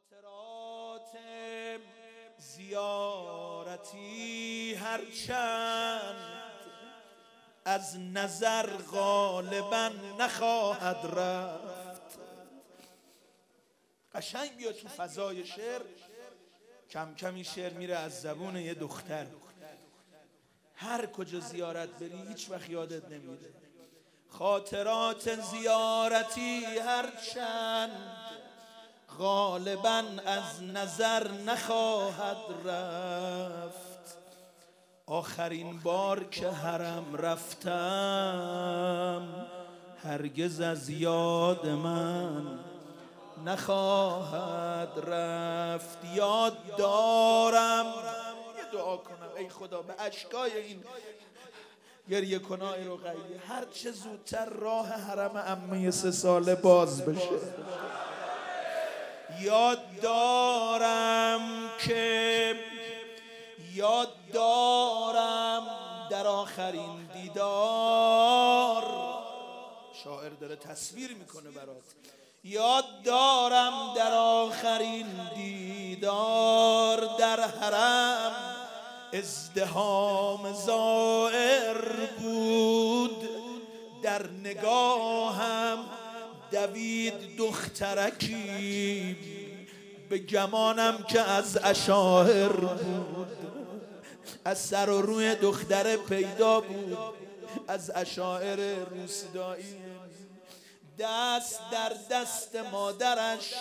خاطرات زیارتی هرچند از نظر غالبا نخواهد رفت. قشنگ بیا تو فضای شعر، کم کمی شعر میره از زبون یه دختر. هر کجا زیارت بری هیچ وقت یادت نمیره. خاطرات زیارتی هرچند غالبا از نظر نخواهد رفت. آخرین بار که حرم رفتم هرگز از یاد من نخواهد رفت. یاد دارم، یه دعا کنم ای خدا به اشکای این گریه کنای رو غیبی هر چه زودتر راه حرم عمه 3 ساله باز بشه. یاد دارم در آخرین دیدار، شاعر داره تصویر میکنه برات. یاد دارم در آخرین دیدار در حرم ازدحام زائر بود. در نگاهم دوید دخترکی به گمانم که از اشاعر بود. از سر و روی دختر پیدا بود، از اشاعر روستایی. دست در دست مادرش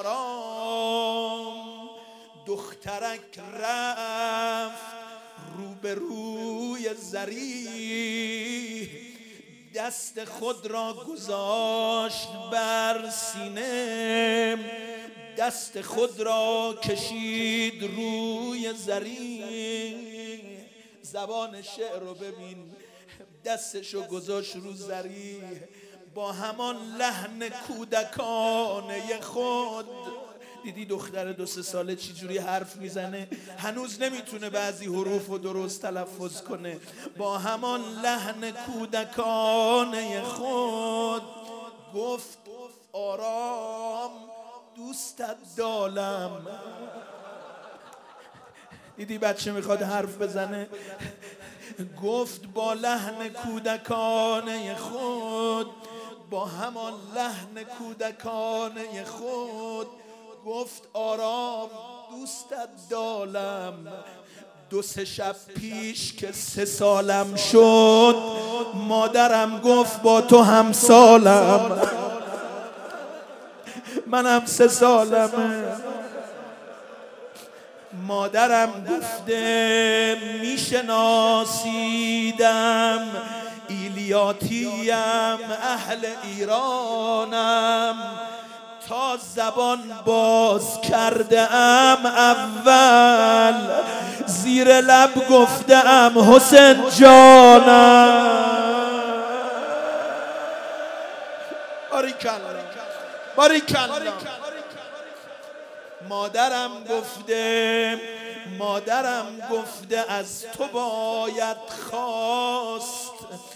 آرام دخترک رفت روبروی زریح. دست خود را گذاشت بر سینه، دست خود را کشید روی زریح. زبان شعر رو ببین، دستشو گذاشت رو زریح با همان لحن کودکانه خود. دیدی دختر 2-3 ساله چی جوری حرف میزنه؟ هنوز نمیتونه بعضی حروف رو درست تلفظ کنه. با همان لحن کودکانه خود گفت آرام دوستت دارم. دیدی بچه میخواد حرف بزنه؟ گفت با لحن کودکانه خود، با همان لحن کودکانه خود گفت آرام دوستت دارم. 2-3 شب پیش که 3 سالم شد مادرم گفت با تو هم سالم. منم 3 سالمه. مادرم گفته میشناسیدم ایلیاتیم اهل ایرانم. تا زبان باز کرده ام اول زیر لب گفته ام حسین جانم. باریکلا. مادرم گفته از تو باید خواست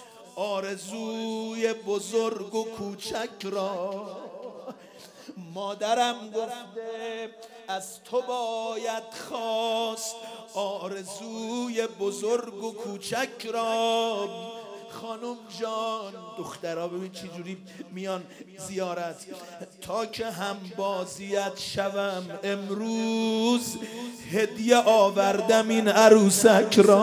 آرزوی بزرگ و کوچک را. مادرم گفته از تو باید خواست آرزوی بزرگ و کوچک را. خانم جان، دخترها ببین چی جوری میان زیارت. تا که هم بازیت شوم امروز هدیه آوردم این عروسک را.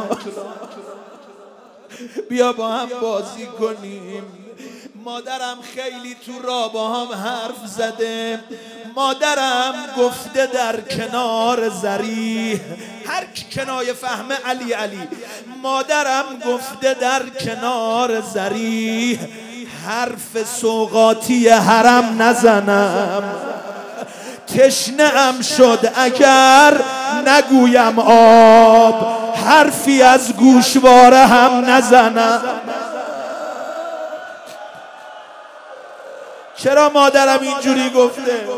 بیا با هم بازی کنیم. مادرم خیلی تو راه با هم حرف زده. مادرم گفته در کنار زریح، هر کی کنایه فهمه علی. مادرم گفته در کنار زریح حرف سوغاتی حرم نزنم. تشنه ام شد اگر نگویم آب، حرفی از گوشواره هم نزنم. چرا مادرم اینجوری گفته؟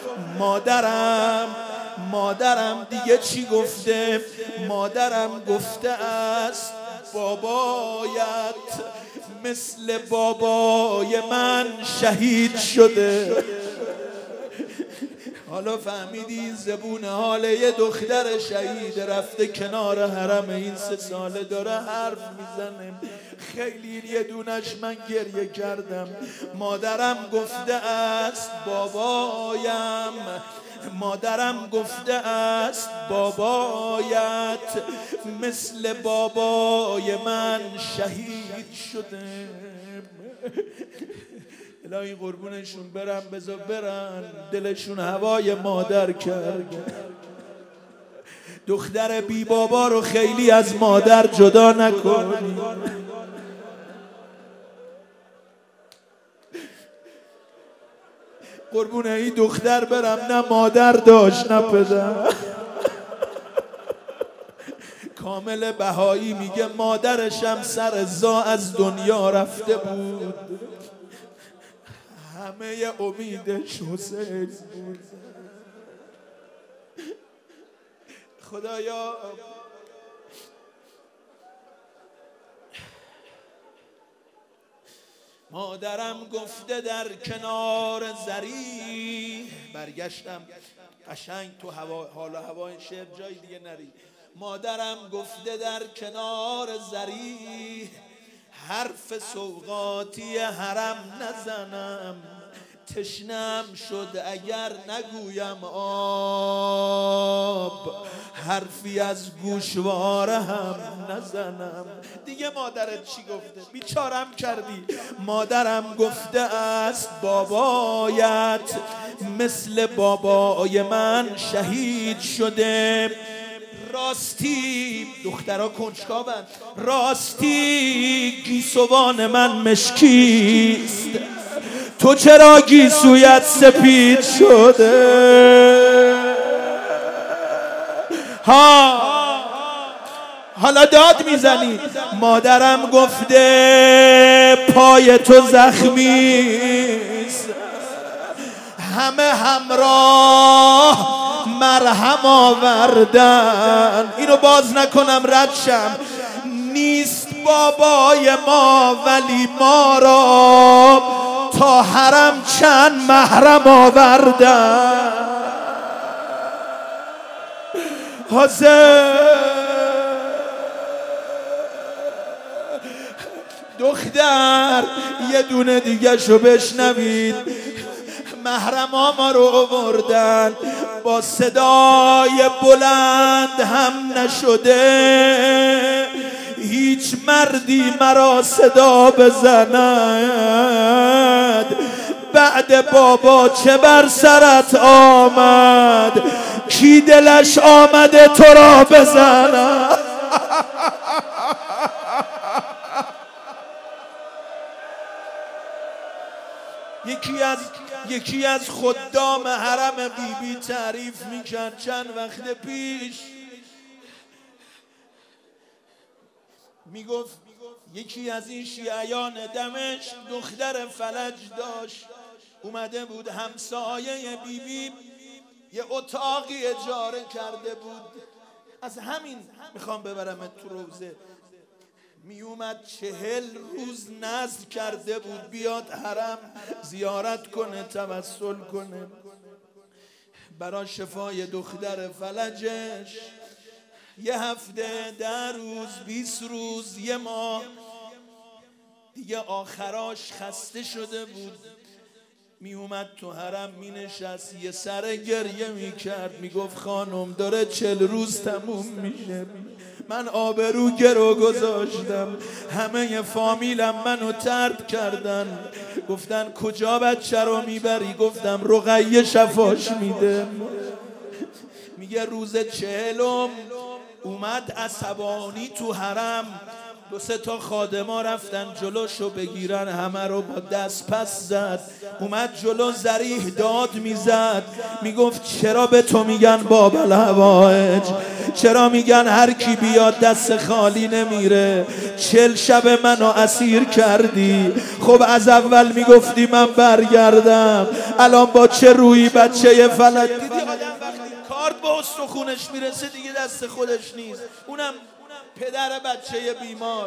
مادرم دیگه چی گفته؟ مادرم گفته است بابایت مثل بابای من شهید شده. حالا فهمیدی زبون حال یه دختر شهید رفته کنار حرم این 3 ساله داره حرف میزنه. خیلی یه دونش من گریه کردم. مادرم گفته است بابایم، مادرم گفته است بابایت مثل بابای من شهید شده. الهی قربونشون برم، بذار برن، دلشون هوای مادر کرد. دختر بی بابا رو خیلی از مادر جدا نکنی. قربون این دختر برم، نه مادر داشت نه پدر. کامل بهایی میگه مادرشم سر زا از دنیا رفته بود، همه امیدش حسین بود. خدایا مادرم گفته در کنار زری، برگشتم قشنگ تو حال و هوای شعر جای دیگه نری. مادرم گفته در کنار زری حرف سوغاتی حرم نزنم، تشنم شد اگر نگویم آب، حرفی از گوشواره هم نزنم. دیگه مادرت چی گفته؟ بیچارم کردی. مادرم گفته است بابایت مثل بابای من شهید شده. راستی دخترها کنجکاوند، راستی گیسوان من مشکیست، تو چرا گیسویت سپید شده؟ حالا داد میزنی. مادرم گفته پای تو زخمیست، همه همراه مرهم آوردن. اینو باز نکنم ردشم. نیست بابای ما ولی ما را تا حرم چند محرم آوردن. حسین دختر یه دونه دیگه شو بشنوید. محرما ما رو آوردن، با صدای بلند هم نشده هیچ مردی مرا صدا بزند. بعد بابا چه بر سرت آمد، کی دلش آمده تو را بزند؟ یکی از خدام حرم بیبی تعریف میکرد چند وقت پیش. میگفت یکی از این شیعیان دمشق دختر فلج داشت، اومده بود همسایه بیبی یه اتاقی اجاره کرده بود. از همین میخوام ببرمت تو روزه. میومد 40 روز نذر کرده بود بیاد حرم زیارت کنه، توسل کنه برای شفای دختر فلجش. یه هفته، 10 روز، 20 روز، یه ماه دیگه آخراش خسته شده بود. می اومد تو حرم می نشست، یه سر گریه می کرد، می گفت خانم داره 40 روز تموم میشه، من آبرو گرو گذاشتم، همه فامیلم منو طرد کردن، گفتن کجا بچه رو میبری؟ گفتم رقیه شفاش میده. میگه روز 40 اومد عصبانی تو حرم. 2-3 تا خادما رفتن جلوشو بگیرن، همه رو با دست پس زد. اومد جلو ذریح داد میزد، میگفت چرا به تو میگن باب الهوائج؟ چرا میگن هر کی بیاد دست خالی نمیره؟ 40 شب منو اسیر کردی، خب از اول میگفتی من برگردم، الان با چه روی بچه فلج؟ دیدی آدم وقتی کارت به استخونش میرسه دیگه دست خودش نیست، اونم پدر بچه بیمار.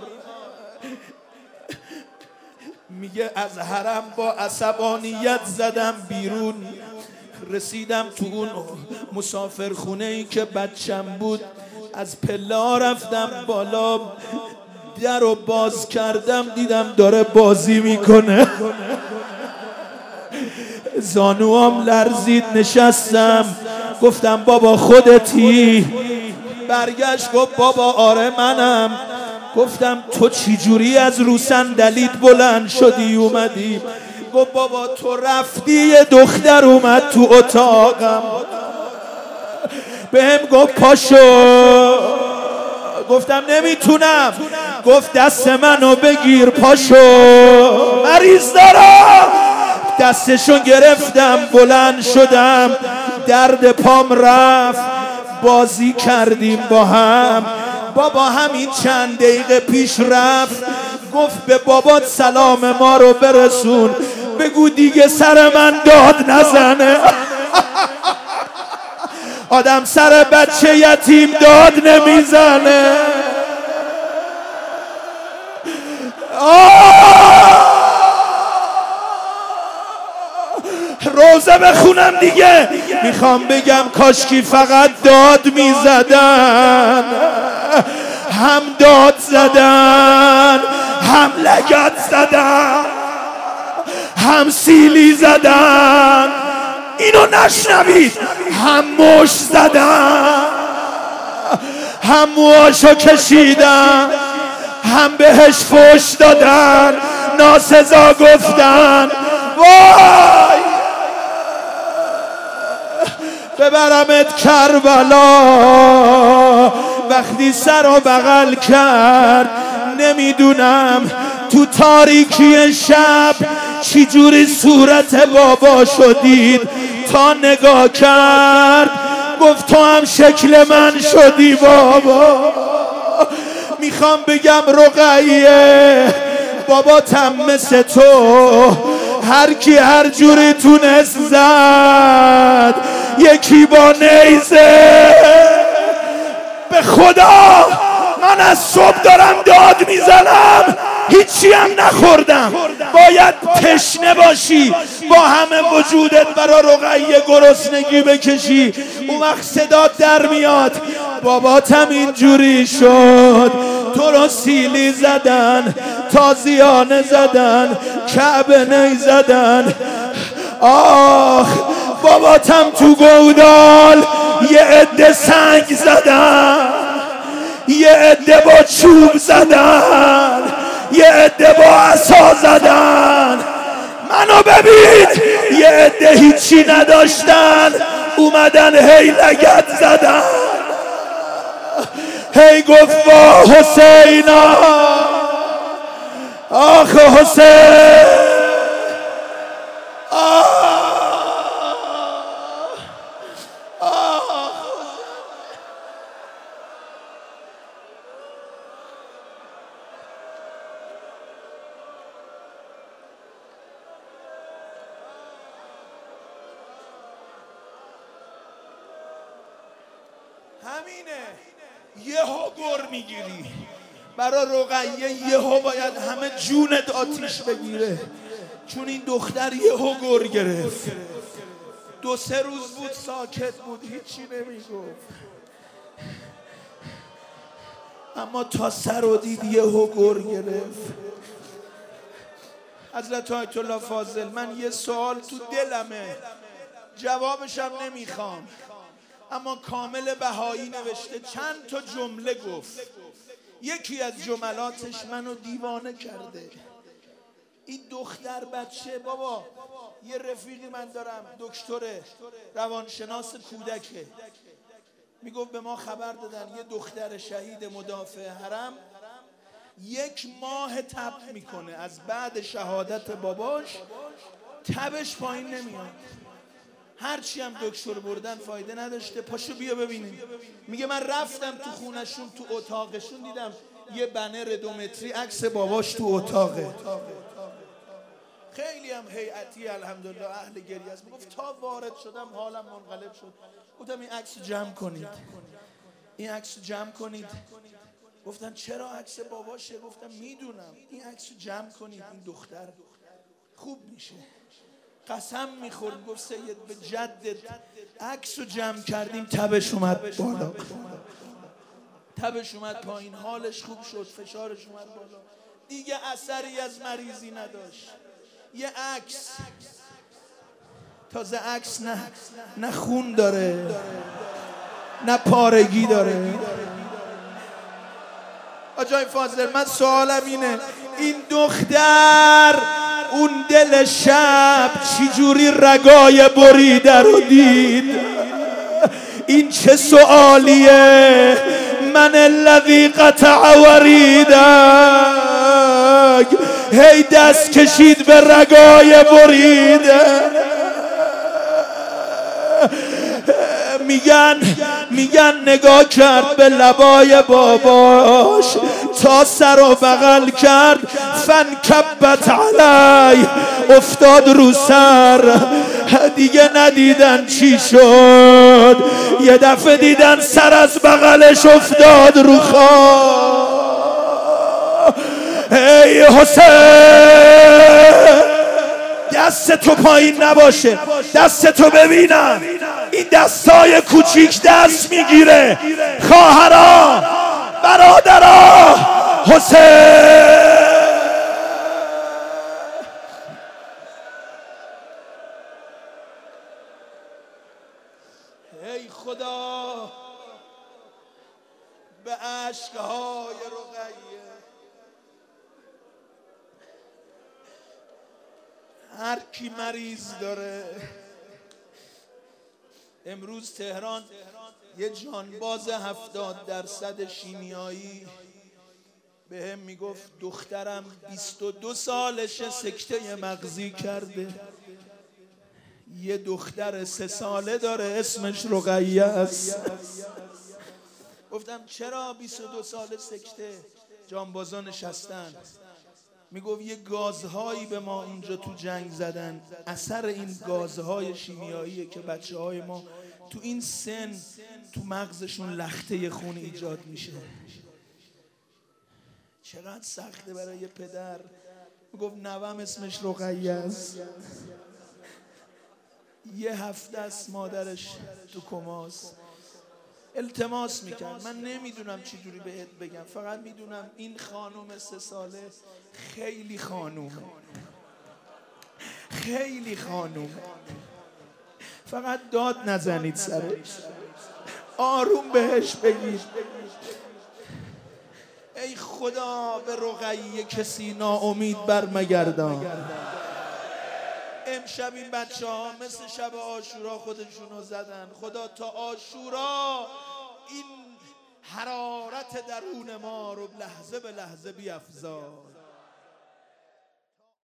میگه از حرم با عصبانیت زدم بیرون، رسیدم تو اون مسافرخونه‌ای که بچم بود، از پلا رفتم بالا، در رو باز کردم دیدم داره بازی میکنه. زانوام لرزید، نشستم، گفتم بابا خودتی؟ برگشت گفت بابا آره منم. گفتم تو چی جوری از رو صندلیت بلند شدی اومدی؟ گفت بابا تو رفتی یه دختر اومد تو اتاقم بهم گفت پاشو. گفتم نمیتونم. گفت دست منو بگیر پاشو، مریض دارم. دستشو گرفتم بلند شدم، درد پام رفت، بازی کردیم با هم. بابا همین چند دقیقه پیش رفت، گفت به بابات سلام ما رو برسون، بگو دیگه سر من داد نزنه. آدم سر بچه یتیم داد نمیزنه. روزه بخونم دیگه. میخوام بگم کاشکی فقط داد میزدن، هم داد زدن، هم لگد زدن، هم سیلی زدن، اینو نشنوید، هم مش زدن، هم موهاشو کشیدن، هم بهش فوش دادن، ناسزا گفتن. وای ببرمت کربلا. وقتی سر و بغل کرد، نمیدونم تو تاریکی شب چی جوری صورت بابا شدید، تا نگاه کرد گفت تو هم شکل من شدی بابا. میخوام بگم رقیه باباتم مثل تو، هر کی هر جوری تونست زد، یکی با نیزه. به خدا من از صبح دارم داد میزنم، هیچی هم نخوردم. باید تشنه باشی، با همه وجودت برا رقیه گرسنگی بکشی، اون وقت صدات در میاد. باباتم اینجوری شد، تو رو سیلی زدن، تازیانه زدن، کعبه نی زدن. آخ باباتم تو گودال یه عده سنگ زدن، یه عده با چوب زدن، یه عده با عصا زدن. منو ببین، یه عده هیچی نداشتن اومدن هی لگد زدن، هی گفت وا حسینا، آخ حسین، همینه. یهو گر میگیری برا رقیه، یهو باید همه جونت آتیش بگیره، چون این دختر یهو گر گرفت. 2-3 روز بود ساکت بود، هیچی نمیگفت، اما تا سر و دید یهو گر گرفت. حضرت آیت الله فاضل، من یه سوال تو دلمه، جوابشم نمیخوام، اما کامل بهایی نوشته، چند تا جمله گفت، یکی از جملاتش منو دیوانه کرده. این دختر بچه، بابا یه رفیقی من دارم دکتر روانشناس کودکه، میگفت به ما خبر دادن یه دختر شهید مدافع حرم 1 ماه تب میکنه، از بعد شهادت باباش تبش پایین نمیاد، هرچی هم دکتر بردن فایده نداشته. پاشو بیا ببینیم. میگه من رفتم تو خونشون، تو اتاقشون، دیدم یه بنر 2 متری عکس باباش تو اتاقه، خیلی هم هیئتی الحمدلله اهل گریه است. میگفت تا وارد شدم حالم منقلب شد، گفتم این عکس جمع کنید، این عکس جمع کنید. گفتن چرا عکس باباشه؟ گفتم میدونم، این عکس جمع کنید، این دختر خوب میشه. قسم میخورد گفت سید به جدت عکس رو جمع کردیم تبش اومد بالا، تبش اومد پایین، حالش خوب شد، فشارش اومد بالا، دیگه اثری از مریضی نداشت. یه عکس، تازه عکس نه خون داره نه پارگی داره. آجای فاضل من سوالم اینه، این دختر اون دل شب چی جوری رگای بریده رو دید؟ این چه سوالیه؟ من الذی قطع وریدک، هی دست کشید به رگای بریده. میگن نگاه کرد به لبای باباش تا سر و بغل کرد، فانکبت علی، افتاد رو سر. دیگه ندیدن چی شد، یه دفعه دیدن سر از بغلش افتاد رو خاک. ای حسین دست تو پایین نباشه، دست تو ببینم، این دستای کوچیک دست میگیره. خواهرا، برادرا، حسین. ای خدا به اشکهای رقیه، هر کی مریض داره. امروز تهران یه جانباز 70% شیمیایی به هم میگفت دخترم 22 سالشه سکته مغزی کرده. یه دختر 3 ساله داره اسمش رقیه است. گفتم چرا 22 ساله سکته؟ جانبازا نشستن. میگفت یه گازهایی به ما اونجا تو جنگ زدن، اثر این گازهای شیمیاییه که بچه های ما تو این سن تو مغزشون لخته خون ایجاد میشه. چقدر سخته برای یه پدر. میگفت نوام اسمش رقیه است، یه هفته است مادرش تو کماست. التماس میکرد. من نمیدونم چی جوری بهت بگم، فقط میدونم این خانم 3 ساله خیلی خانومه، خیلی خانومه. فقط داد نزنید سرش، آروم بهش بگید ای خدا به رقیه کسی ناامید برمگردان. امشب این بچه ها مثل شب عاشورا خودشونو زدن. خدا تا عاشورا این حرارت درون ما رو لحظه به لحظه بیفزای.